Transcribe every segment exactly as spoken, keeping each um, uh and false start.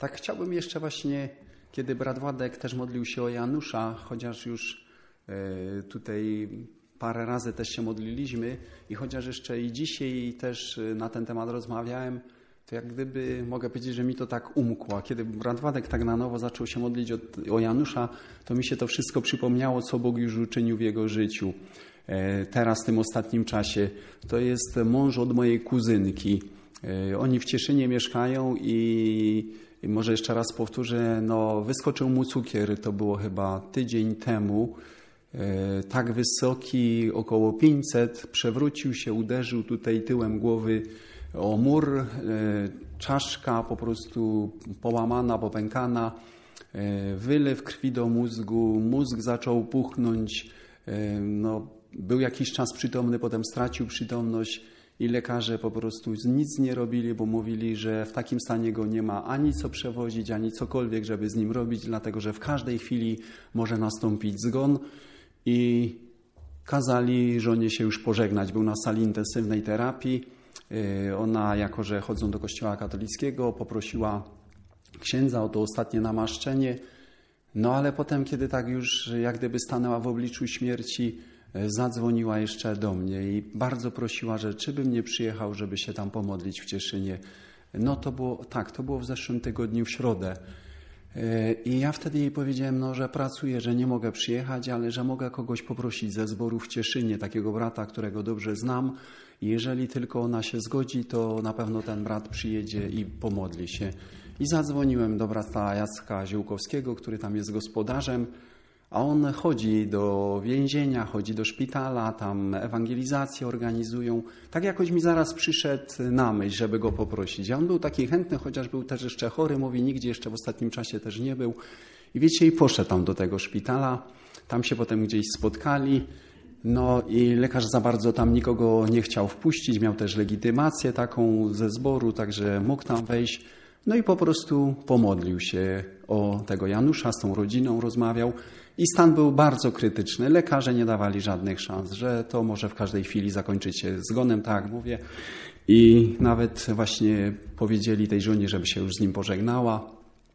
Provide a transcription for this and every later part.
Tak chciałbym jeszcze właśnie, kiedy brat Władek też modlił się o Janusza, chociaż już tutaj parę razy też się modliliśmy i chociaż jeszcze i dzisiaj też na ten temat rozmawiałem, to jak gdyby mogę powiedzieć, że mi to tak umkło. Kiedy brat Władek tak na nowo zaczął się modlić o, o Janusza, to mi się to wszystko przypomniało, co Bóg już uczynił w jego życiu. Teraz w tym ostatnim czasie. To jest mąż od mojej kuzynki. Oni w Cieszynie mieszkają i, i może jeszcze raz powtórzę, no wyskoczył mu cukier, to było chyba tydzień temu. Tak wysoki, około pięćset, przewrócił się, uderzył tutaj tyłem głowy o mur, czaszka po prostu połamana, popękana, wylew krwi do mózgu, mózg zaczął puchnąć, no, był jakiś czas przytomny, potem stracił przytomność i lekarze po prostu nic nie robili, bo mówili, że w takim stanie go nie ma ani co przewozić, ani cokolwiek, żeby z nim robić, dlatego że w każdej chwili może nastąpić zgon i kazali żonie się już pożegnać. Był na sali intensywnej terapii. Ona, jako że chodzą do kościoła katolickiego, poprosiła księdza o to ostatnie namaszczenie. No ale potem, kiedy tak już jak gdyby stanęła w obliczu śmierci, zadzwoniła jeszcze do mnie i bardzo prosiła, że czy bym nie przyjechał, żeby się tam pomodlić w Cieszynie. No to było, tak, to było w zeszłym tygodniu w środę. I ja wtedy jej powiedziałem, no, że pracuję, że nie mogę przyjechać, ale że mogę kogoś poprosić ze zboru w Cieszynie, takiego brata, którego dobrze znam. I jeżeli tylko ona się zgodzi, to na pewno ten brat przyjedzie i pomodli się. I zadzwoniłem do brata Jacka Ziółkowskiego, który tam jest gospodarzem, a on chodzi do więzienia, chodzi do szpitala, tam ewangelizację organizują. Tak jakoś mi zaraz przyszedł na myśl, żeby go poprosić. A on był taki chętny, chociaż był też jeszcze chory, mówi, nigdzie jeszcze w ostatnim czasie też nie był. I wiecie, i poszedł tam do tego szpitala, tam się potem gdzieś spotkali. No i lekarz za bardzo tam nikogo nie chciał wpuścić, miał też legitymację taką ze zboru, także mógł tam wejść. No i po prostu pomodlił się o tego Janusza, z tą rodziną rozmawiał i stan był bardzo krytyczny. Lekarze nie dawali żadnych szans, że to może w każdej chwili zakończyć się zgonem, tak jak mówię. I nawet właśnie powiedzieli tej żonie, żeby się już z nim pożegnała.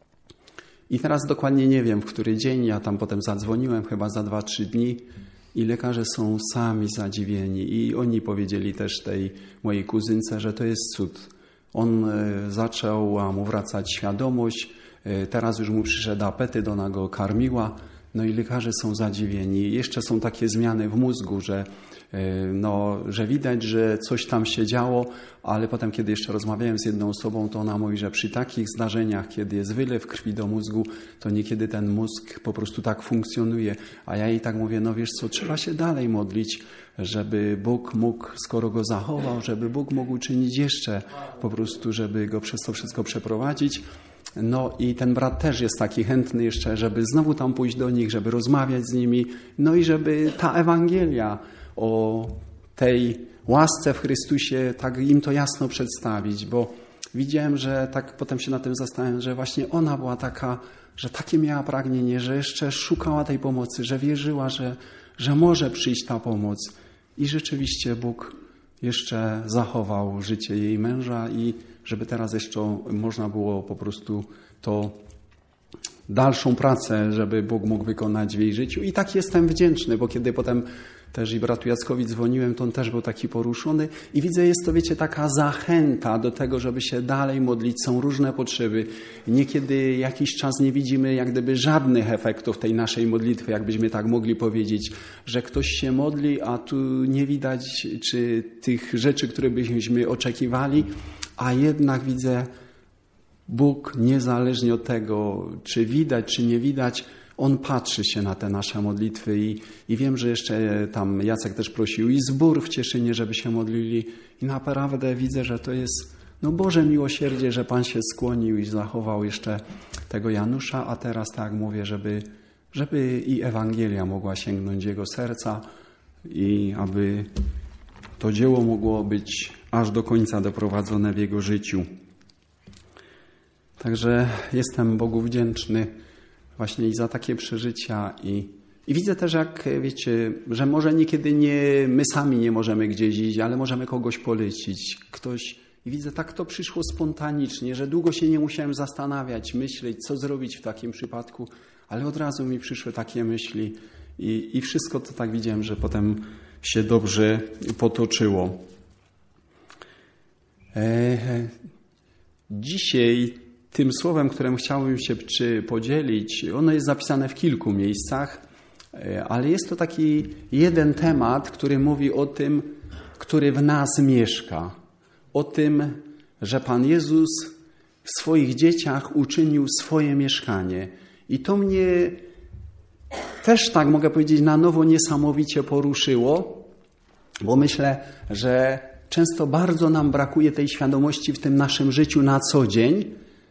I teraz dokładnie nie wiem, w który dzień, ja tam potem zadzwoniłem, chyba za dwa, trzy dni. I lekarze są sami zadziwieni i oni powiedzieli też tej mojej kuzynce, że to jest cud. On zaczął mu wracać świadomość, teraz już mu przyszedł apetyt, ona go karmiła, no i lekarze są zadziwieni. Jeszcze są takie zmiany w mózgu, że, no, że widać, że coś tam się działo, ale potem, kiedy jeszcze rozmawiałem z jedną osobą, to ona mówi, że przy takich zdarzeniach, kiedy jest wylew krwi do mózgu, to niekiedy ten mózg po prostu tak funkcjonuje. A ja jej tak mówię, no wiesz co, trzeba się dalej modlić, żeby Bóg mógł, skoro go zachował, żeby Bóg mógł uczynić jeszcze po prostu, żeby go przez to wszystko przeprowadzić. No i ten brat też jest taki chętny jeszcze, żeby znowu tam pójść do nich, żeby rozmawiać z nimi, no i żeby ta Ewangelia o tej łasce w Chrystusie tak im to jasno przedstawić, bo widziałem, że tak potem się na tym zastanawiam, że właśnie ona była taka, że takie miała pragnienie, że jeszcze szukała tej pomocy, że wierzyła, że, że może przyjść ta pomoc. I rzeczywiście Bóg jeszcze zachował życie jej męża i żeby teraz jeszcze można było po prostu to dalszą pracę, żeby Bóg mógł wykonać w jej życiu. I tak jestem wdzięczny, bo kiedy potem też i bratu Jackowi dzwoniłem, to on też był taki poruszony i widzę, jest to, wiecie, taka zachęta do tego, żeby się dalej modlić. Są różne potrzeby. Niekiedy jakiś czas nie widzimy jak gdyby żadnych efektów tej naszej modlitwy, jakbyśmy tak mogli powiedzieć, że ktoś się modli, a tu nie widać czy tych rzeczy, które byśmy oczekiwali, a jednak widzę, Bóg niezależnie od tego, czy widać, czy nie widać, On patrzy się na te nasze modlitwy i, i wiem, że jeszcze tam Jacek też prosił i zbór w Cieszynie, żeby się modlili i naprawdę widzę, że to jest no Boże miłosierdzie, że Pan się skłonił i zachował jeszcze tego Janusza, a teraz tak mówię, żeby, żeby i Ewangelia mogła sięgnąć jego serca i aby to dzieło mogło być aż do końca doprowadzone w jego życiu. Także jestem Bogu wdzięczny właśnie i za takie przeżycia i, i widzę też, jak wiecie, że może niekiedy nie, my sami nie możemy gdzieś iść, ale możemy kogoś polecić. Ktoś I widzę, tak to przyszło spontanicznie, że długo się nie musiałem zastanawiać, myśleć, co zrobić w takim przypadku, ale od razu mi przyszły takie myśli i, i wszystko to tak widziałem, że potem się dobrze potoczyło. E, dzisiaj tym słowem, którym chciałbym się czy podzielić, ono jest zapisane w kilku miejscach, e, ale jest to taki jeden temat, który mówi o tym, który w nas mieszka. O tym, że Pan Jezus w swoich dzieciach uczynił swoje mieszkanie. I to mnie też, tak mogę powiedzieć, na nowo niesamowicie poruszyło, bo myślę, że często bardzo nam brakuje tej świadomości w tym naszym życiu na co dzień,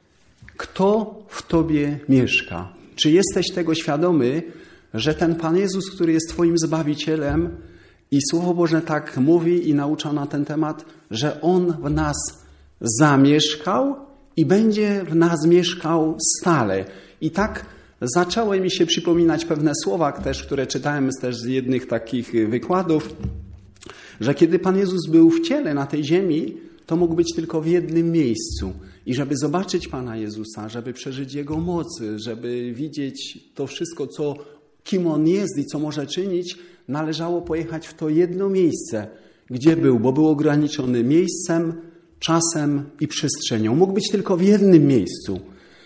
kto w Tobie mieszka. Czy jesteś tego świadomy, że ten Pan Jezus, który jest Twoim Zbawicielem, i Słowo Boże tak mówi i naucza na ten temat, że On w nas zamieszkał i będzie w nas mieszkał stale. I tak zaczęły mi się przypominać pewne słowa też, które czytałem też z jednych takich wykładów, że kiedy Pan Jezus był w ciele na tej ziemi, to mógł być tylko w jednym miejscu. I żeby zobaczyć Pana Jezusa, żeby przeżyć Jego moc, żeby widzieć to wszystko, co, kim On jest i co może czynić, należało pojechać w to jedno miejsce, gdzie był, bo był ograniczony miejscem, czasem i przestrzenią. Mógł być tylko w jednym miejscu.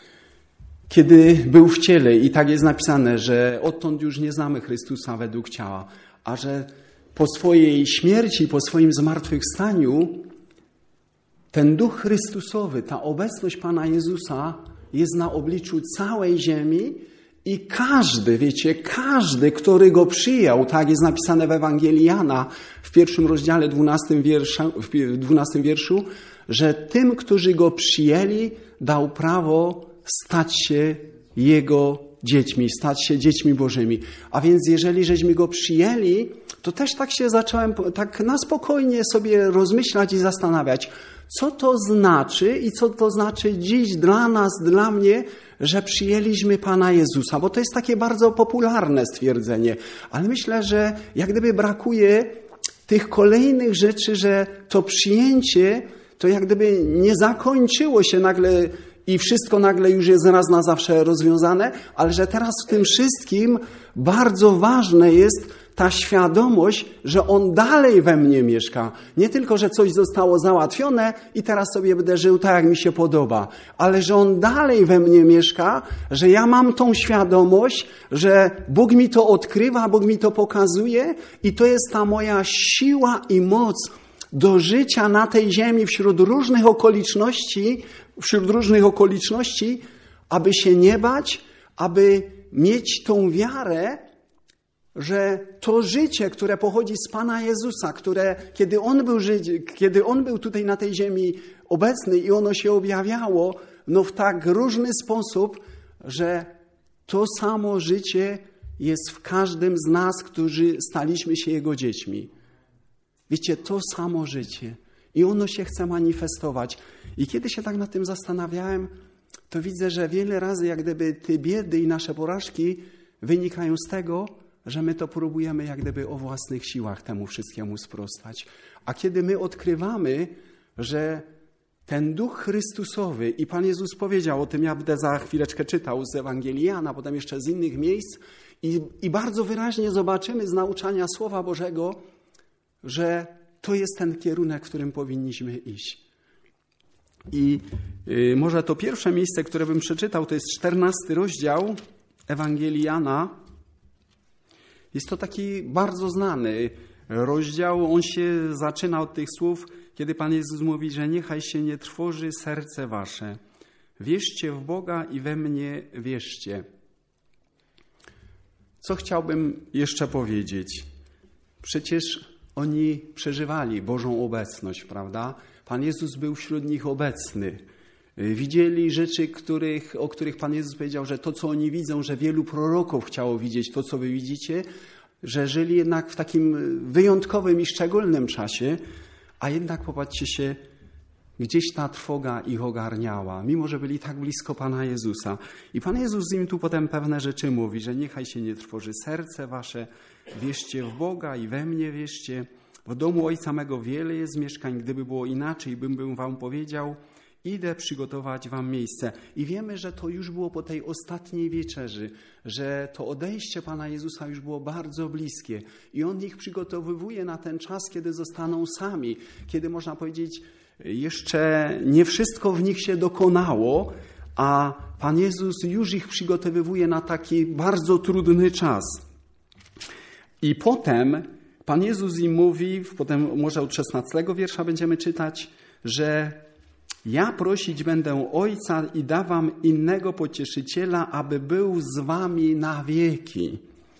Kiedy był w ciele, i tak jest napisane, że odtąd już nie znamy Chrystusa według ciała, a że po swojej śmierci, po swoim zmartwychwstaniu, ten Duch Chrystusowy, ta obecność Pana Jezusa jest na obliczu całej ziemi i każdy, wiecie, każdy, który Go przyjął, tak jest napisane w Ewangelii Jana w pierwszym rozdziale, dwunastym wierszu, w dwunastym wierszu, że tym, którzy Go przyjęli, dał prawo stać się Jego dziećmi, stać się dziećmi Bożymi. A więc jeżeli żeśmy Go przyjęli, to też tak się zacząłem tak na spokojnie sobie rozmyślać i zastanawiać, co to znaczy i co to znaczy dziś dla nas, dla mnie, że przyjęliśmy Pana Jezusa. Bo to jest takie bardzo popularne stwierdzenie. Ale myślę, że jak gdyby brakuje tych kolejnych rzeczy, że to przyjęcie to jak gdyby nie zakończyło się nagle i wszystko nagle już jest raz na zawsze rozwiązane, ale że teraz w tym wszystkim bardzo ważne jest ta świadomość, że On dalej we mnie mieszka. Nie tylko, że coś zostało załatwione i teraz sobie będę żył tak, jak mi się podoba, ale że On dalej we mnie mieszka, że ja mam tą świadomość, że Bóg mi to odkrywa, Bóg mi to pokazuje i to jest ta moja siła i moc do życia na tej ziemi wśród różnych okoliczności, wśród różnych okoliczności, aby się nie bać, aby mieć tą wiarę, że to życie, które pochodzi z Pana Jezusa, które kiedy On był, kiedy On był tutaj na tej ziemi obecny i ono się objawiało, no w tak różny sposób, że to samo życie jest w każdym z nas, którzy staliśmy się Jego dziećmi. Wiecie, to samo życie. I ono się chce manifestować. I kiedy się tak nad tym zastanawiałem, to widzę, że wiele razy jak gdyby te biedy i nasze porażki wynikają z tego, że my to próbujemy jak gdyby o własnych siłach temu wszystkiemu sprostać. A kiedy my odkrywamy, że ten Duch Chrystusowy i Pan Jezus powiedział o tym, ja będę za chwileczkę czytał z Ewangelii Jana, potem jeszcze z innych miejsc i, i bardzo wyraźnie zobaczymy z nauczania Słowa Bożego, że to jest ten kierunek, w którym powinniśmy iść. I y, może to pierwsze miejsce, które bym przeczytał, to jest czternasty rozdział Ewangelii Jana. Jest to taki bardzo znany rozdział. On się zaczyna od tych słów, kiedy Pan Jezus mówi, że niechaj się nie trwoży serce wasze. Wierzcie w Boga i we mnie wierzcie. Co chciałbym jeszcze powiedzieć? Przecież oni przeżywali Bożą obecność, prawda? Pan Jezus był wśród nich obecny. Widzieli rzeczy, których, o których Pan Jezus powiedział, że to, co oni widzą, że wielu proroków chciało widzieć to, co wy widzicie, że żyli jednak w takim wyjątkowym i szczególnym czasie, a jednak popatrzcie się, gdzieś ta trwoga ich ogarniała, mimo że byli tak blisko Pana Jezusa. I Pan Jezus im tu potem pewne rzeczy mówi, że niechaj się nie trwoży serce wasze, wierzcie w Boga i we mnie wierzcie. W domu Ojca mego wiele jest mieszkań, gdyby było inaczej, bym, bym wam powiedział, idę przygotować wam miejsce. I wiemy, że to już było po tej ostatniej wieczerzy, że to odejście Pana Jezusa już było bardzo bliskie. I On ich przygotowywuje na ten czas, kiedy zostaną sami, kiedy można powiedzieć, jeszcze nie wszystko w nich się dokonało, a Pan Jezus już ich przygotowywuje na taki bardzo trudny czas. I potem Pan Jezus im mówi, potem może od szesnastego wiersza będziemy czytać, że ja prosić będę Ojca i dawam innego pocieszyciela, aby był z wami na wieki.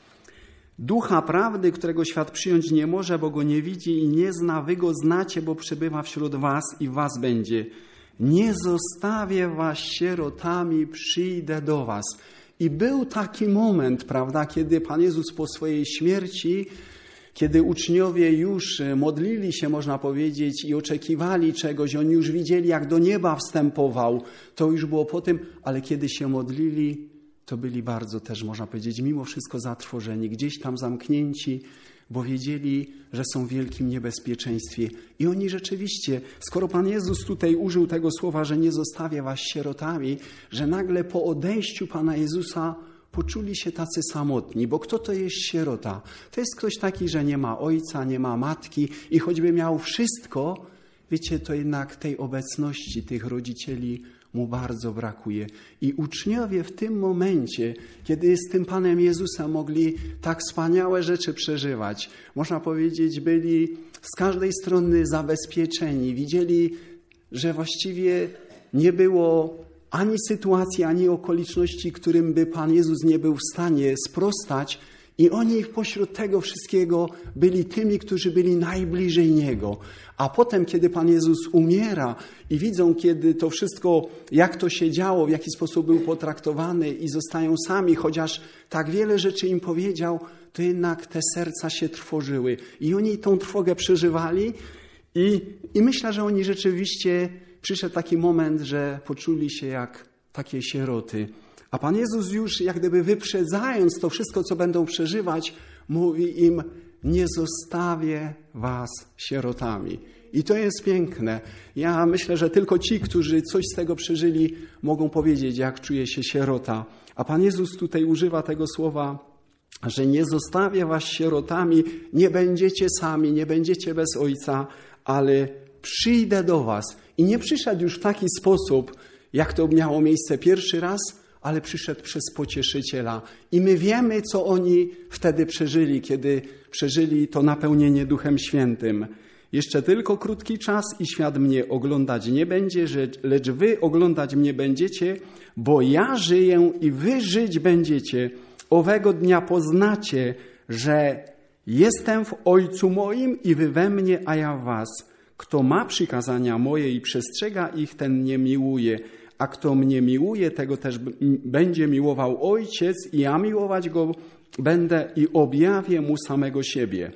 Ducha prawdy, którego świat przyjąć nie może, bo go nie widzi i nie zna, wy go znacie, bo przebywa wśród was i w was będzie. Nie zostawię was sierotami, przyjdę do was. I był taki moment, prawda, kiedy Pan Jezus po swojej śmierci, kiedy uczniowie już modlili się, można powiedzieć, i oczekiwali czegoś, oni już widzieli, jak do nieba wstępował, to już było po tym, ale kiedy się modlili, to byli bardzo też, można powiedzieć, mimo wszystko zatrwożeni, gdzieś tam zamknięci, bo wiedzieli, że są w wielkim niebezpieczeństwie. I oni rzeczywiście, skoro Pan Jezus tutaj użył tego słowa, że nie zostawia was sierotami, że nagle po odejściu Pana Jezusa poczuli się tacy samotni, bo kto to jest sierota? To jest ktoś taki, że nie ma ojca, nie ma matki i choćby miał wszystko, wiecie, to jednak tej obecności tych rodzicieli mu bardzo brakuje. I uczniowie w tym momencie, kiedy z tym Panem Jezusem mogli tak wspaniałe rzeczy przeżywać, można powiedzieć, byli z każdej strony zabezpieczeni, widzieli, że właściwie nie było ani sytuacji, ani okoliczności, którym by Pan Jezus nie był w stanie sprostać. I oni pośród tego wszystkiego byli tymi, którzy byli najbliżej Niego. A potem, kiedy Pan Jezus umiera i widzą, kiedy to wszystko, jak to się działo, w jaki sposób był potraktowany i zostają sami, chociaż tak wiele rzeczy im powiedział, to jednak te serca się trwożyły. I oni tą trwogę przeżywali i, i myślę, że oni rzeczywiście, przyszedł taki moment, że poczuli się jak takie sieroty. A Pan Jezus już jak gdyby wyprzedzając to wszystko, co będą przeżywać, mówi im, nie zostawię was sierotami. I to jest piękne. Ja myślę, że tylko ci, którzy coś z tego przeżyli, mogą powiedzieć, jak czuje się sierota. A Pan Jezus tutaj używa tego słowa, że nie zostawię was sierotami, nie będziecie sami, nie będziecie bez Ojca, ale przyjdę do was. I nie przyszedł już w taki sposób, jak to miało miejsce pierwszy raz, ale przyszedł przez Pocieszyciela. I my wiemy, co oni wtedy przeżyli, kiedy przeżyli to napełnienie Duchem Świętym. Jeszcze tylko krótki czas i świat mnie oglądać nie będzie, lecz wy oglądać mnie będziecie, bo ja żyję i wy żyć będziecie. Owego dnia poznacie, że jestem w Ojcu moim i wy we mnie, a ja w was. Kto ma przykazania moje i przestrzega ich, ten mnie miłuje. A kto mnie miłuje, tego też będzie miłował Ojciec i ja miłować go będę i objawię mu samego siebie.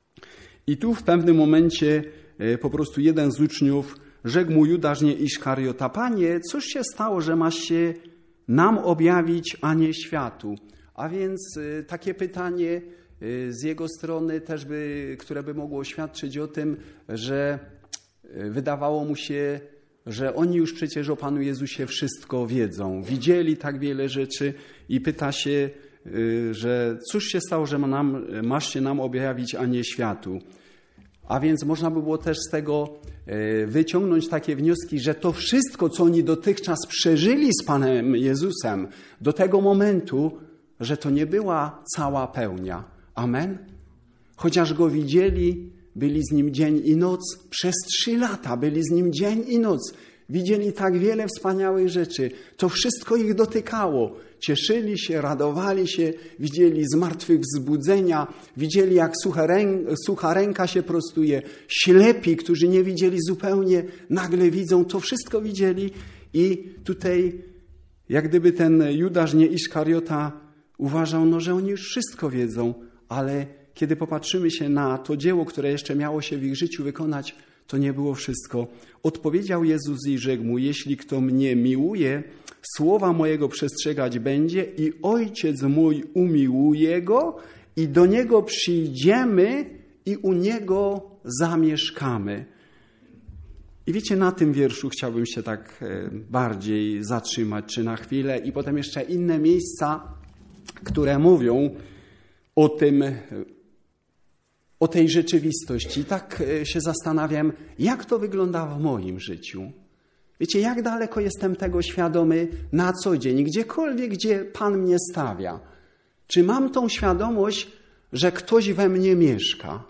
I tu w pewnym momencie po prostu jeden z uczniów rzekł mu Judasz, nie Iskariota: Panie, cóż się stało, że masz się nam objawić, a nie światu? A więc takie pytanie z jego strony też by, które by mogło świadczyć o tym, że wydawało mu się, że oni już przecież o Panu Jezusie wszystko wiedzą. Widzieli tak wiele rzeczy i pyta się, że cóż się stało, że nam, masz się nam objawić, a nie światu. A więc można by było też z tego wyciągnąć takie wnioski, że to wszystko, co oni dotychczas przeżyli z Panem Jezusem do tego momentu, że to nie była cała pełnia. Amen? Chociaż Go widzieli, byli z Nim dzień i noc, przez trzy lata byli z Nim dzień i noc. Widzieli tak wiele wspaniałych rzeczy. To wszystko ich dotykało. Cieszyli się, radowali się, widzieli zmartwychwzbudzenia, widzieli, jak sucha, ręk, sucha ręka się prostuje. Ślepi, którzy nie widzieli zupełnie, nagle widzą. To wszystko widzieli i tutaj jak gdyby ten Judasz, nie Iskariota, uważał, no, że oni już wszystko wiedzą, ale kiedy popatrzymy się na to dzieło, które jeszcze miało się w ich życiu wykonać, to nie było wszystko. Odpowiedział Jezus i rzekł mu: jeśli kto mnie miłuje, słowa mojego przestrzegać będzie i Ojciec mój umiłuje go i do Niego przyjdziemy i u Niego zamieszkamy. I wiecie, na tym wierszu chciałbym się tak bardziej zatrzymać, czy na chwilę, i potem jeszcze inne miejsca, które mówią o tym, o tej rzeczywistości. Tak się zastanawiam, jak to wygląda w moim życiu. Wiecie, jak daleko jestem tego świadomy na co dzień, gdziekolwiek, gdzie Pan mnie stawia. Czy mam tą świadomość, że ktoś we mnie mieszka?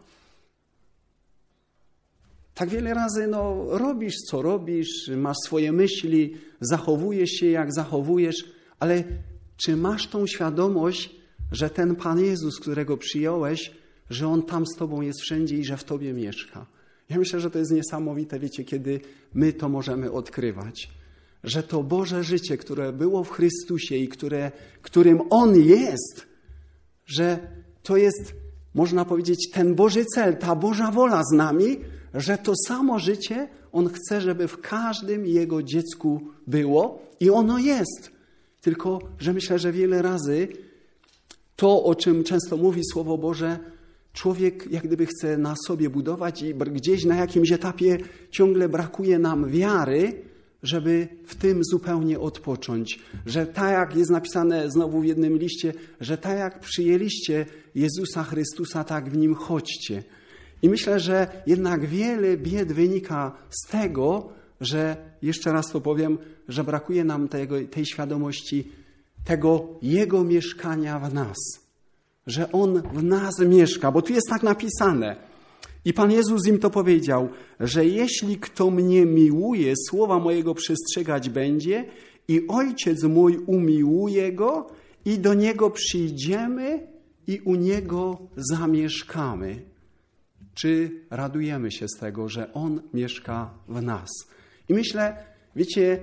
Tak wiele razy no, robisz, co robisz, masz swoje myśli, zachowujesz się, jak zachowujesz, ale czy masz tą świadomość, że ten Pan Jezus, którego przyjąłeś, że On tam z Tobą jest wszędzie i że w Tobie mieszka? Ja myślę, że to jest niesamowite, wiecie, kiedy my to możemy odkrywać. Że to Boże życie, które było w Chrystusie i które, którym On jest, że to jest, można powiedzieć, ten Boży cel, ta Boża wola z nami, że to samo życie On chce, żeby w każdym Jego dziecku było i ono jest. Tylko, że myślę, że wiele razy to, o czym często mówi Słowo Boże, człowiek jak gdyby chce na sobie budować i gdzieś na jakimś etapie ciągle brakuje nam wiary, żeby w tym zupełnie odpocząć. Że tak jak jest napisane znowu w jednym liście, że tak jak przyjęliście Jezusa Chrystusa, tak w Nim chodźcie. I myślę, że jednak wiele bied wynika z tego, że, jeszcze raz to powiem, że brakuje nam tego, tej świadomości, tego Jego mieszkania w nas. Że On w nas mieszka, bo tu jest tak napisane. I Pan Jezus im to powiedział, że jeśli kto mnie miłuje, słowa mojego przestrzegać będzie i Ojciec mój umiłuje go i do Niego przyjdziemy i u Niego zamieszkamy. Czy radujemy się z tego, że On mieszka w nas? I myślę, wiecie,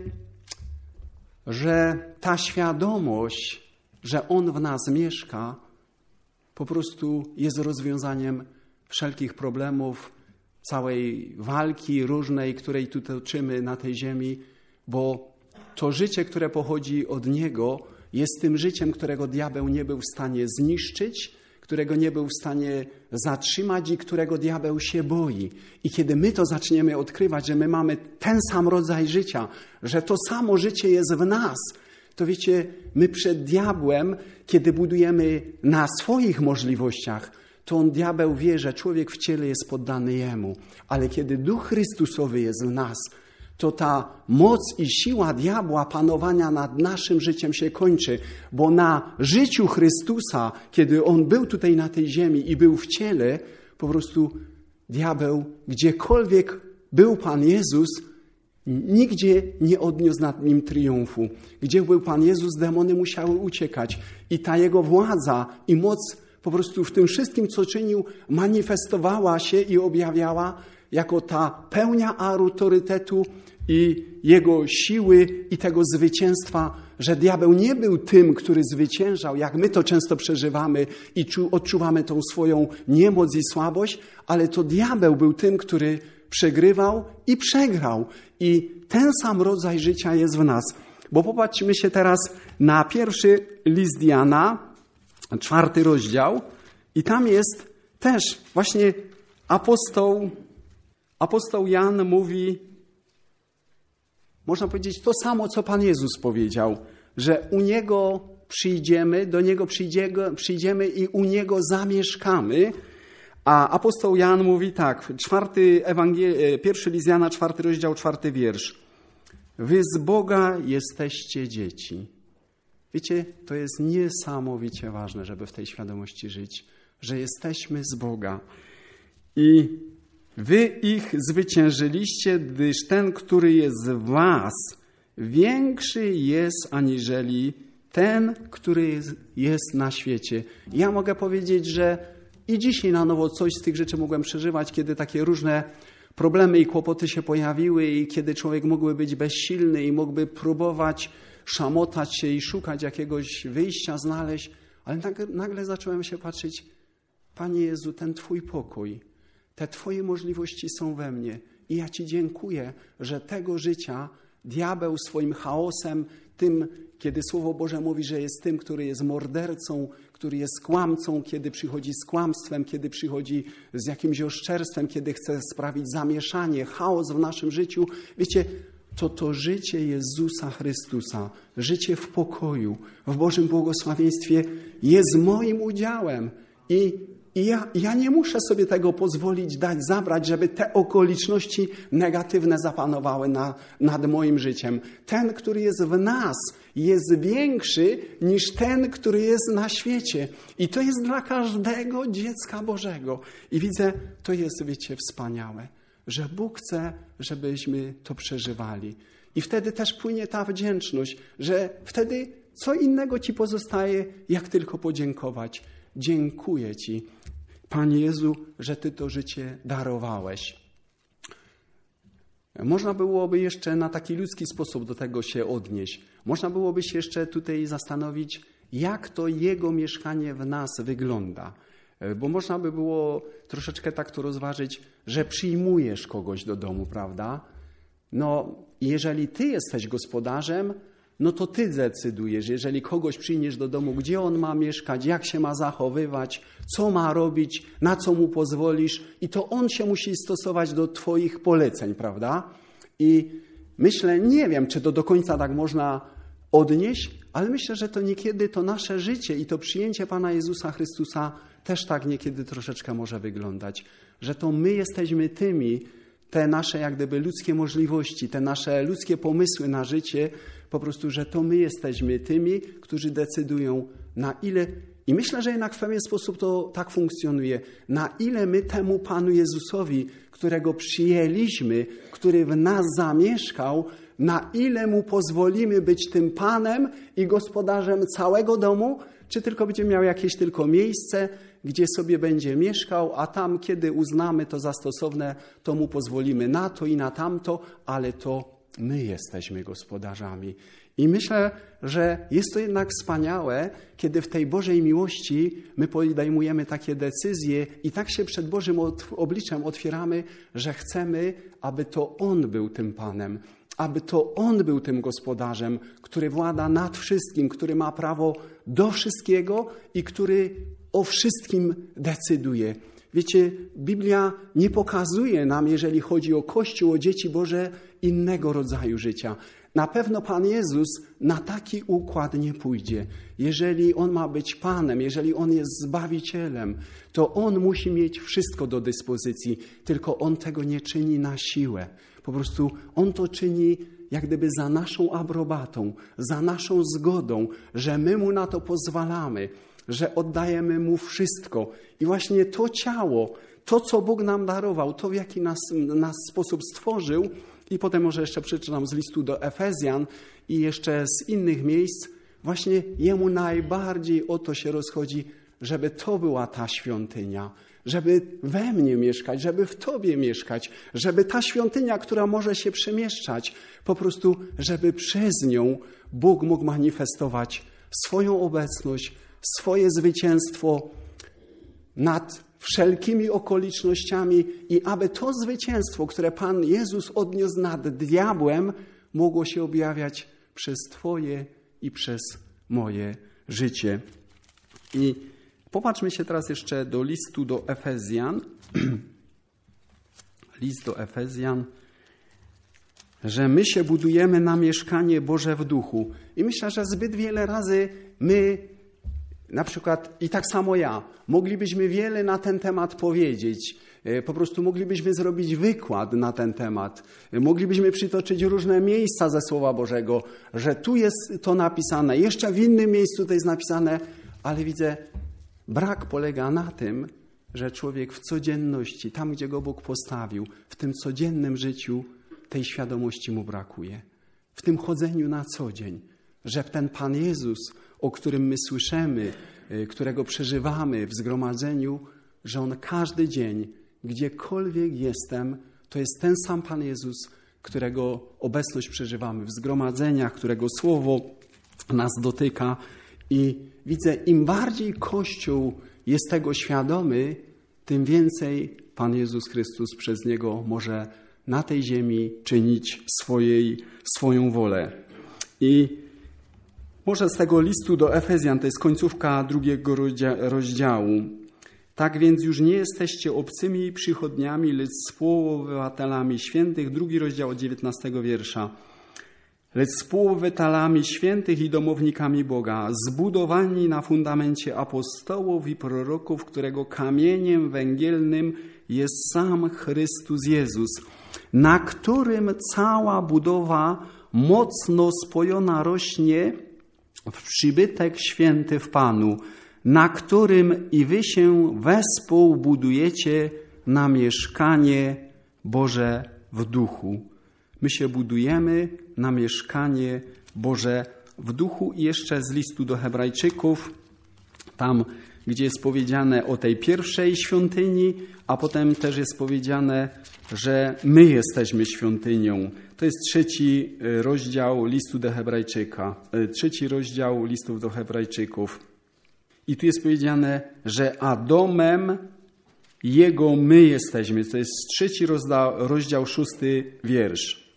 że ta świadomość, że On w nas mieszka, po prostu jest rozwiązaniem wszelkich problemów, całej walki różnej, której tu toczymy na tej ziemi, bo to życie, które pochodzi od Niego, jest tym życiem, którego diabeł nie był w stanie zniszczyć, którego nie był w stanie zatrzymać i którego diabeł się boi. I kiedy my to zaczniemy odkrywać, że my mamy ten sam rodzaj życia, że to samo życie jest w nas, to wiecie, my przed diabłem, kiedy budujemy na swoich możliwościach, to on, diabeł, wie, że człowiek w ciele jest poddany jemu. Ale kiedy Duch Chrystusowy jest w nas, to ta moc i siła diabła panowania nad naszym życiem się kończy, bo na życiu Chrystusa, kiedy On był tutaj na tej ziemi i był w ciele, po prostu diabeł, gdziekolwiek był Pan Jezus, nigdzie nie odniósł nad nim triumfu. Gdzie był Pan Jezus, demony musiały uciekać. I ta Jego władza i moc po prostu w tym wszystkim, co czynił, manifestowała się i objawiała jako ta pełnia autorytetu i Jego siły i tego zwycięstwa, że diabeł nie był tym, który zwyciężał, jak my to często przeżywamy i odczuwamy tą swoją niemoc i słabość, ale to diabeł był tym, który przegrywał i przegrał. I ten sam rodzaj życia jest w nas. Bo popatrzmy się teraz na pierwszy list Jana, czwarty rozdział, i tam jest też właśnie apostoł, apostoł Jan mówi, można powiedzieć to samo, co Pan Jezus powiedział, że u Niego przyjdziemy, do Niego przyjdziemy, przyjdziemy i u Niego zamieszkamy. A apostoł Jan mówi tak, czwarty Ewangel- pierwszy list Jana, czwarty rozdział, czwarty wiersz. Wy z Boga jesteście dzieci. Wiecie, to jest niesamowicie ważne, żeby w tej świadomości żyć, że jesteśmy z Boga. I wy ich zwyciężyliście, gdyż ten, który jest w was, większy jest aniżeli ten, który jest, jest na świecie. Ja mogę powiedzieć, że i dzisiaj na nowo coś z tych rzeczy mogłem przeżywać, kiedy takie różne problemy i kłopoty się pojawiły i kiedy człowiek mógłby być bezsilny i mógłby próbować szamotać się i szukać jakiegoś wyjścia, znaleźć. Ale nagle, nagle zacząłem się patrzeć, Panie Jezu, ten Twój pokój, te Twoje możliwości są we mnie. I ja Ci dziękuję, że tego życia diabeł swoim chaosem, tym, kiedy Słowo Boże mówi, że jest tym, który jest mordercą, który jest kłamcą, kiedy przychodzi z kłamstwem, kiedy przychodzi z jakimś oszczerstwem, kiedy chce sprawić zamieszanie, chaos w naszym życiu. Wiecie, to to życie Jezusa Chrystusa, życie w pokoju, w Bożym błogosławieństwie jest moim udziałem. I, i ja, ja nie muszę sobie tego pozwolić, dać, zabrać, żeby te okoliczności negatywne zapanowały na, nad moim życiem. Ten, który jest w nas, jest większy niż ten, który jest na świecie. I to jest dla każdego dziecka Bożego. I widzę, to jest, wiecie, wspaniałe, że Bóg chce, żebyśmy to przeżywali. I wtedy też płynie ta wdzięczność, że wtedy co innego Ci pozostaje, jak tylko podziękować. Dziękuję Ci, Panie Jezu, że Ty to życie darowałeś. Można byłoby jeszcze na taki ludzki sposób do tego się odnieść. Można byłoby się jeszcze tutaj zastanowić, jak to Jego mieszkanie w nas wygląda. Bo można by było troszeczkę tak to rozważyć, że przyjmujesz kogoś do domu, prawda? No, jeżeli Ty jesteś gospodarzem, no to Ty decydujesz, jeżeli kogoś przyjmiesz do domu, gdzie on ma mieszkać, jak się ma zachowywać, co ma robić, na co mu pozwolisz i to on się musi stosować do Twoich poleceń, prawda? I myślę, nie wiem, czy to do końca tak można odnieść, ale myślę, że to niekiedy to nasze życie i to przyjęcie Pana Jezusa Chrystusa też tak niekiedy troszeczkę może wyglądać, że to my jesteśmy tymi, te nasze jak gdyby ludzkie możliwości, te nasze ludzkie pomysły na życie, po prostu, że to my jesteśmy tymi, którzy decydują na ile, i myślę, że jednak w pewien sposób to tak funkcjonuje, na ile my temu Panu Jezusowi, którego przyjęliśmy, który w nas zamieszkał, na ile Mu pozwolimy być tym Panem i gospodarzem całego domu, czy tylko będzie miał jakieś tylko miejsce, gdzie sobie będzie mieszkał, a tam, kiedy uznamy to za stosowne, to Mu pozwolimy na to i na tamto, ale to my jesteśmy gospodarzami. I myślę, że jest to jednak wspaniałe, kiedy w tej Bożej miłości my podejmujemy takie decyzje i tak się przed Bożym obliczem otwieramy, że chcemy, aby to On był tym Panem, aby to On był tym gospodarzem, który włada nad wszystkim, który ma prawo do wszystkiego i który o wszystkim decyduje. Wiecie, Biblia nie pokazuje nam, jeżeli chodzi o Kościół, o dzieci Boże, innego rodzaju życia. Na pewno Pan Jezus na taki układ nie pójdzie. Jeżeli On ma być Panem, jeżeli On jest Zbawicielem, to On musi mieć wszystko do dyspozycji, tylko On tego nie czyni na siłę. Po prostu On to czyni jak gdyby za naszą aprobatą, za naszą zgodą, że my Mu na to pozwalamy, że oddajemy Mu wszystko. I właśnie to ciało, to co Bóg nam darował, to w jaki nas, nas sposób stworzył, i potem może jeszcze przeczytam z listu do Efezjan i jeszcze z innych miejsc, właśnie Jemu najbardziej o to się rozchodzi, żeby to była ta świątynia, żeby we mnie mieszkać, żeby w Tobie mieszkać, żeby ta świątynia, która może się przemieszczać, po prostu, żeby przez nią Bóg mógł manifestować swoją obecność, swoje zwycięstwo nad wszelkimi okolicznościami i aby to zwycięstwo, które Pan Jezus odniósł nad diabłem, mogło się objawiać przez Twoje i przez moje życie. I popatrzmy się teraz jeszcze do listu do Efezjan. List do Efezjan, że my się budujemy na mieszkanie Boże w duchu. I myślę, że zbyt wiele razy my, na przykład i tak samo ja, moglibyśmy wiele na ten temat powiedzieć. Po prostu moglibyśmy zrobić wykład na ten temat. Moglibyśmy przytoczyć różne miejsca ze Słowa Bożego, że tu jest to napisane, jeszcze w innym miejscu to jest napisane, ale widzę, brak polega na tym, że człowiek w codzienności, tam gdzie go Bóg postawił, w tym codziennym życiu tej świadomości mu brakuje. W tym chodzeniu na co dzień, że ten Pan Jezus, o którym my słyszymy, którego przeżywamy w zgromadzeniu, że On każdy dzień, gdziekolwiek jestem, to jest ten sam Pan Jezus, którego obecność przeżywamy w zgromadzeniach, którego Słowo nas dotyka. I widzę, im bardziej Kościół jest tego świadomy, tym więcej Pan Jezus Chrystus przez Niego może na tej ziemi czynić swojej, swoją wolę. I Może z tego listu do Efezjan, to jest końcówka drugiego rozdziału. Tak więc już nie jesteście obcymi przychodniami, lecz współobywatelami świętych. Drugi rozdział od dziewiętnastego wiersza. Lecz współobywatelami świętych i domownikami Boga, zbudowani na fundamencie apostołów i proroków, którego kamieniem węgielnym jest sam Chrystus Jezus, na którym cała budowa mocno spojona rośnie w przybytek święty w Panu, na którym i wy się wespół budujecie na mieszkanie Boże w duchu. My się budujemy na mieszkanie Boże w duchu. I jeszcze z listu do Hebrajczyków, tam gdzie jest powiedziane o tej pierwszej świątyni, a potem też jest powiedziane, że my jesteśmy świątynią. To jest trzeci rozdział listu do Hebrajczyka, trzeci rozdział listów do Hebrajczyków. I tu jest powiedziane, że a domem Jego my jesteśmy. To jest trzeci rozdział, rozdział szósty wiersz.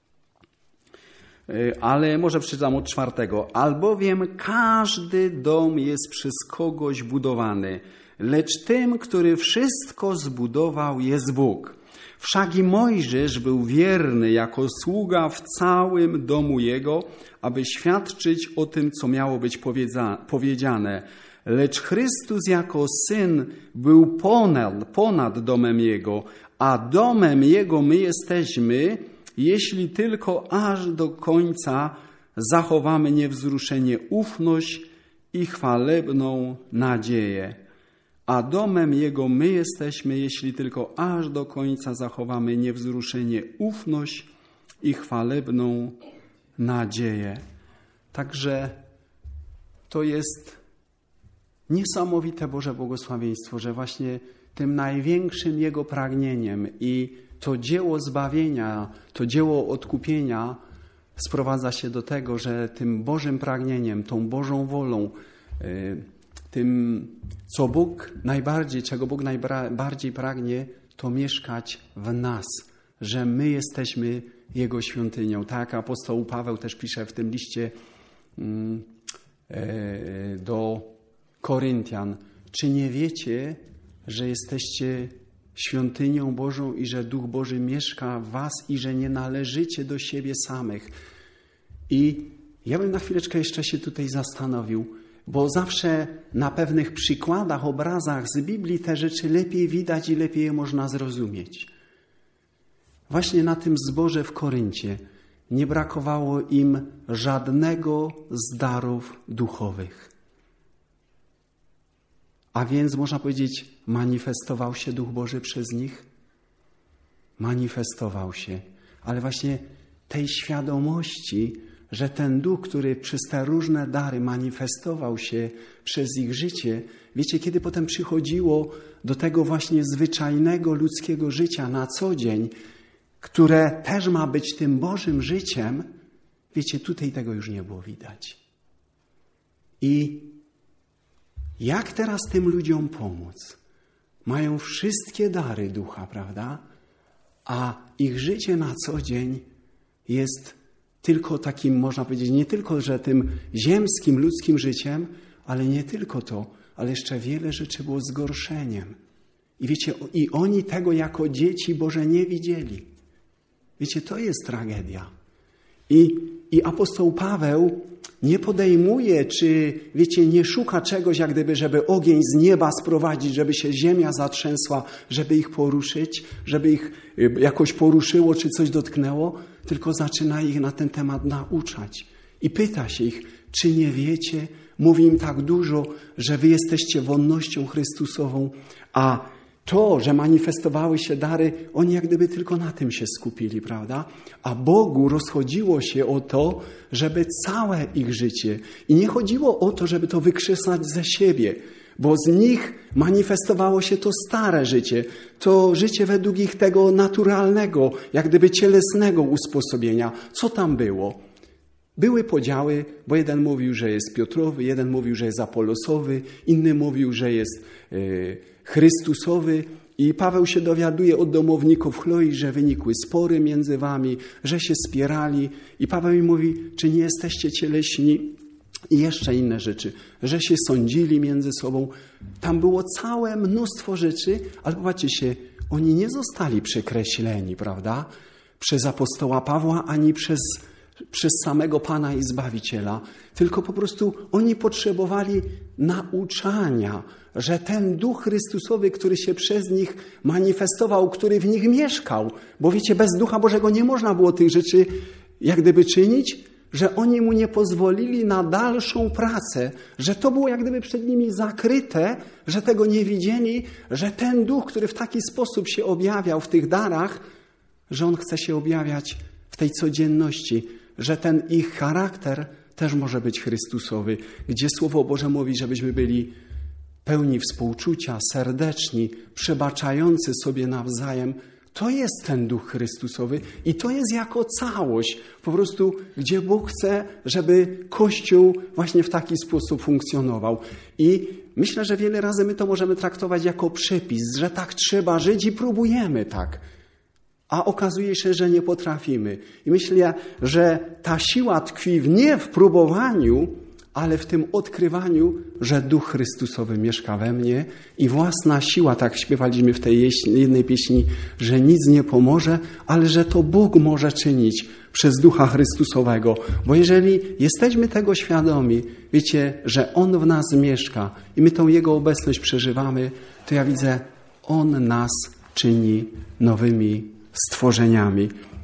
Ale może przeczytam od czwartego. Albowiem każdy dom jest przez kogoś budowany, lecz tym, który wszystko zbudował, jest Bóg. Wszak i Mojżesz był wierny jako sługa w całym domu jego, aby świadczyć o tym, co miało być powiedziane. Lecz Chrystus jako Syn był ponad, ponad domem Jego, a domem Jego my jesteśmy, jeśli tylko aż do końca zachowamy niewzruszenie ufność i chwalebną nadzieję. A domem Jego my jesteśmy, jeśli tylko aż do końca zachowamy niewzruszenie ufność i chwalebną nadzieję. Także to jest niesamowite Boże błogosławieństwo, że właśnie tym największym Jego pragnieniem i to dzieło zbawienia, to dzieło odkupienia sprowadza się do tego, że tym Bożym pragnieniem, tą Bożą wolą, tym, co Bóg najbardziej, czego Bóg najbardziej pragnie, to mieszkać w nas, że my jesteśmy Jego świątynią. Tak jak apostoł Paweł też pisze w tym liście do Koryntian. Czy nie wiecie, że jesteście świątynią Bożą i że Duch Boży mieszka w was i że nie należycie do siebie samych? I ja bym na chwileczkę jeszcze się tutaj zastanowił, bo zawsze na pewnych przykładach, obrazach z Biblii te rzeczy lepiej widać i lepiej je można zrozumieć. Właśnie na tym zborze w Koryncie nie brakowało im żadnego z darów duchowych. A więc można powiedzieć, manifestował się Duch Boży przez nich? Manifestował się. Ale właśnie tej świadomości, że ten Duch, który przez te różne dary manifestował się przez ich życie, wiecie, kiedy potem przychodziło do tego właśnie zwyczajnego ludzkiego życia na co dzień, które też ma być tym Bożym życiem, wiecie, tutaj tego już nie było widać. I jak teraz tym ludziom pomóc? Mają wszystkie dary ducha, prawda? A ich życie na co dzień jest tylko takim, można powiedzieć, nie tylko, że tym ziemskim, ludzkim życiem, ale nie tylko to, ale jeszcze wiele rzeczy było zgorszeniem. I wiecie, i oni tego jako dzieci Boże nie widzieli. Wiecie, to jest tragedia. I, i apostoł Paweł nie podejmuje, czy wiecie, nie szuka czegoś, jak gdyby, żeby ogień z nieba sprowadzić, żeby się ziemia zatrzęsła, żeby ich poruszyć, żeby ich jakoś poruszyło, czy coś dotknęło, tylko zaczyna ich na ten temat nauczać. I pyta się ich, czy nie wiecie, mówi im tak dużo, że wy jesteście wonnością Chrystusową, a to, że manifestowały się dary, oni jak gdyby tylko na tym się skupili, prawda? A Bogu rozchodziło się o to, żeby całe ich życie. I nie chodziło o to, żeby to wykrzesać ze siebie, bo z nich manifestowało się to stare życie, to życie według ich tego naturalnego, jak gdyby cielesnego usposobienia. Co tam było? Były podziały, bo jeden mówił, że jest Piotrowy, jeden mówił, że jest Apolosowy, inny mówił, że jest yy, Chrystusowy. I Paweł się dowiaduje od domowników Chloi, że wynikły spory między wami, że się spierali. I Paweł im mówi, czy nie jesteście cieleśni, i jeszcze inne rzeczy, że się sądzili między sobą. Tam było całe mnóstwo rzeczy, ale popatrzcie się, oni nie zostali przekreśleni, prawda? Przez apostoła Pawła, ani przez, przez samego Pana i Zbawiciela, tylko po prostu oni potrzebowali nauczania, że ten Duch Chrystusowy, który się przez nich manifestował, który w nich mieszkał, bo wiecie, bez Ducha Bożego nie można było tych rzeczy jak gdyby czynić, że oni mu nie pozwolili na dalszą pracę, że to było jak gdyby przed nimi zakryte, że tego nie widzieli, że ten Duch, który w taki sposób się objawiał w tych darach, że on chce się objawiać w tej codzienności, że ten ich charakter też może być Chrystusowy, gdzie Słowo Boże mówi, żebyśmy byli pełni współczucia, serdeczni, przebaczający sobie nawzajem. To jest ten Duch Chrystusowy i to jest jako całość, po prostu gdzie Bóg chce, żeby Kościół właśnie w taki sposób funkcjonował. I myślę, że wiele razy my to możemy traktować jako przepis, że tak trzeba żyć i próbujemy tak, a okazuje się, że nie potrafimy. I myślę, że ta siła tkwi nie w próbowaniu, ale w tym odkrywaniu, że Duch Chrystusowy mieszka we mnie i własna siła, tak śpiewaliśmy w tej jednej pieśni, że nic nie pomoże, ale że to Bóg może czynić przez Ducha Chrystusowego. Bo jeżeli jesteśmy tego świadomi, wiecie, że On w nas mieszka i my tą Jego obecność przeżywamy, to ja widzę, On nas czyni nowymi stworzeniami.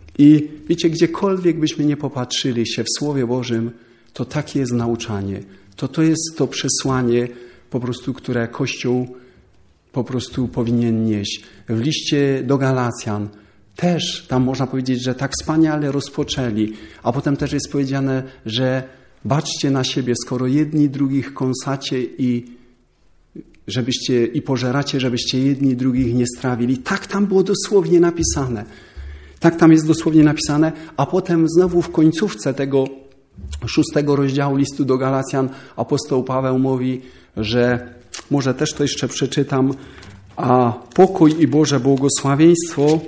I wiecie, gdziekolwiek byśmy nie popatrzyli się w Słowie Bożym, to takie jest nauczanie. To to jest to przesłanie po prostu, które Kościół po prostu powinien nieść. W liście do Galacjan też tam można powiedzieć, że tak wspaniale rozpoczęli, a potem też jest powiedziane, że baczcie na siebie, skoro jedni drugich kąsacie i żebyście i pożeracie, żebyście jedni drugich nie strawili. Tak tam było dosłownie napisane. Tak tam jest dosłownie napisane, a potem znowu w końcówce tego szóstego rozdziału listu do Galacjan apostoł Paweł mówi, że może też to jeszcze przeczytam, a pokój i Boże błogosławieństwo,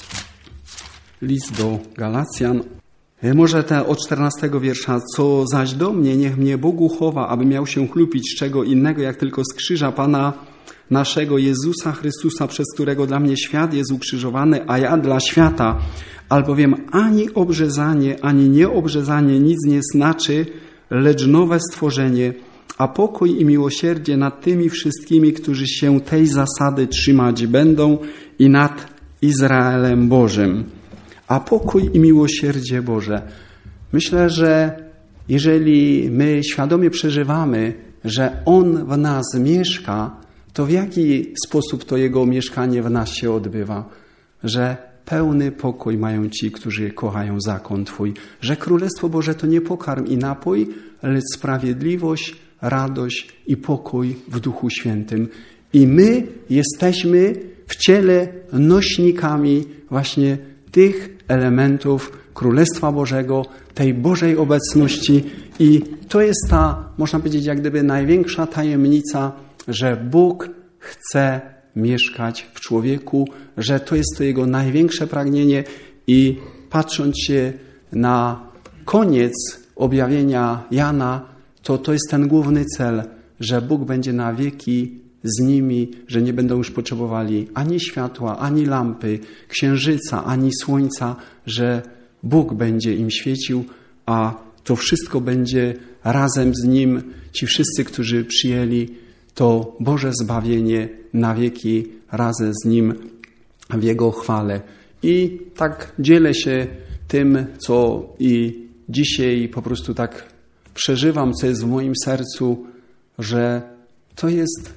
list do Galacjan, może te od czternastego wiersza, co zaś do mnie, niech mnie Bogu chowa, aby miał się chlubić z czego innego, jak tylko z krzyża Pana naszego Jezusa Chrystusa, przez którego dla mnie świat jest ukrzyżowany, a ja dla świata. Albowiem ani obrzezanie, ani nieobrzezanie nic nie znaczy, lecz nowe stworzenie, a pokój i miłosierdzie nad tymi wszystkimi, którzy się tej zasady trzymać będą i nad Izraelem Bożym. A pokój i miłosierdzie Boże. Myślę, że jeżeli my świadomie przeżywamy, że On w nas mieszka, to w jaki sposób to Jego mieszkanie w nas się odbywa? Że pełny pokój mają ci, którzy kochają zakon Twój. Że Królestwo Boże to nie pokarm i napój, lecz sprawiedliwość, radość i pokój w Duchu Świętym. I my jesteśmy w ciele nośnikami właśnie tych elementów Królestwa Bożego, tej Bożej obecności. I to jest ta, można powiedzieć, jak gdyby największa tajemnica, że Bóg chce mieszkać w człowieku, że to jest to Jego największe pragnienie i patrząc się na koniec objawienia Jana, to to jest ten główny cel, że Bóg będzie na wieki z nimi, że nie będą już potrzebowali ani światła, ani lampy, księżyca, ani słońca, że Bóg będzie im świecił, a to wszystko będzie razem z Nim, ci wszyscy, którzy przyjęli to Boże zbawienie na wieki razem z Nim w Jego chwale. I tak dzielę się tym, co i dzisiaj po prostu tak przeżywam, co jest w moim sercu, że to jest,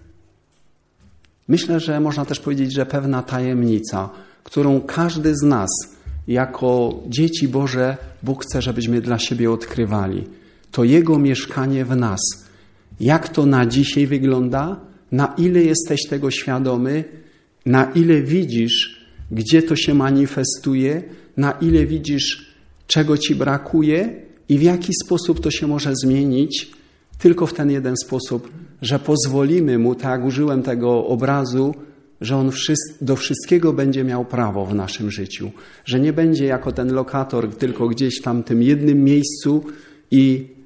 myślę, że można też powiedzieć, że pewna tajemnica, którą każdy z nas jako dzieci Boże Bóg chce, żebyśmy dla siebie odkrywali. To Jego mieszkanie w nas. Jak to na dzisiaj wygląda? Na ile jesteś tego świadomy? Na ile widzisz, gdzie to się manifestuje? Na ile widzisz, czego ci brakuje? I w jaki sposób to się może zmienić? Tylko w ten jeden sposób, że pozwolimy Mu, tak jak użyłem tego obrazu, że On do wszystkiego będzie miał prawo w naszym życiu. Że nie będzie jako ten lokator tylko gdzieś tam w tym jednym miejscu i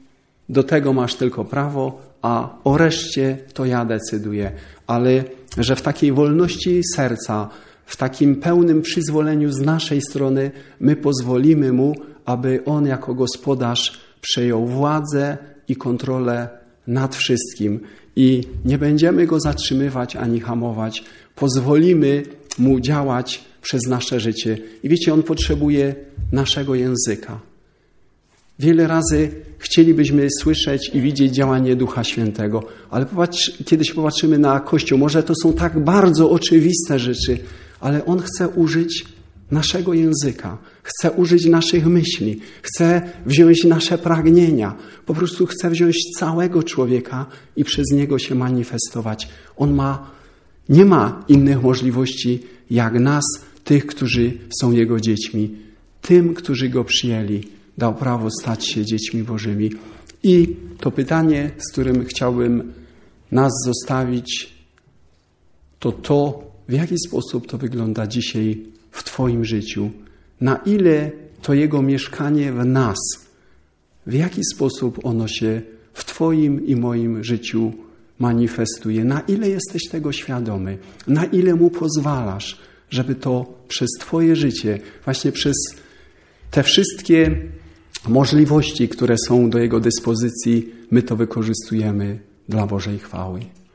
do tego masz tylko prawo, a o reszcie to ja decyduję. Ale że w takiej wolności serca, w takim pełnym przyzwoleniu z naszej strony my pozwolimy Mu, aby On jako gospodarz przejął władzę i kontrolę nad wszystkim. I nie będziemy Go zatrzymywać ani hamować. Pozwolimy Mu działać przez nasze życie. I wiecie, On potrzebuje naszego języka. Wiele razy chcielibyśmy słyszeć i widzieć działanie Ducha Świętego, ale popatrz, kiedy się popatrzymy na Kościół, może to są tak bardzo oczywiste rzeczy, ale On chce użyć naszego języka, chce użyć naszych myśli, chce wziąć nasze pragnienia, po prostu chce wziąć całego człowieka i przez niego się manifestować. On ma, nie ma innych możliwości jak nas, tych, którzy są Jego dziećmi, tym, którzy Go przyjęli. Dał prawo stać się dziećmi Bożymi. I to pytanie, z którym chciałbym nas zostawić, to to, w jaki sposób to wygląda dzisiaj w Twoim życiu. Na ile to Jego mieszkanie w nas, w jaki sposób ono się w Twoim i moim życiu manifestuje. Na ile jesteś tego świadomy, na ile Mu pozwalasz, żeby to przez Twoje życie, właśnie przez te wszystkie możliwości, które są do Jego dyspozycji, my to wykorzystujemy dla Bożej chwały.